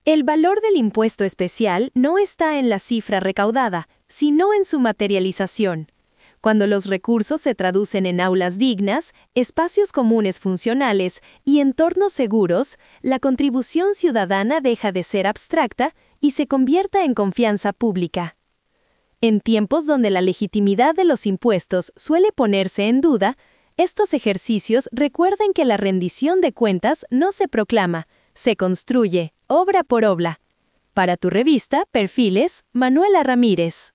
El valor del impuesto especial no está en la cifra recaudada, sino en su materialización. Cuando los recursos se traducen en aulas dignas, espacios comunes funcionales y entornos seguros, la contribución ciudadana deja de ser abstracta y se convierte en confianza pública. En tiempos donde la legitimidad de los impuestos suele ponerse en duda, estos ejercicios recuerden que la rendición de cuentas no se proclama, se construye, obra por obra. Para tu revista, Perfiles, Manuela Ramírez.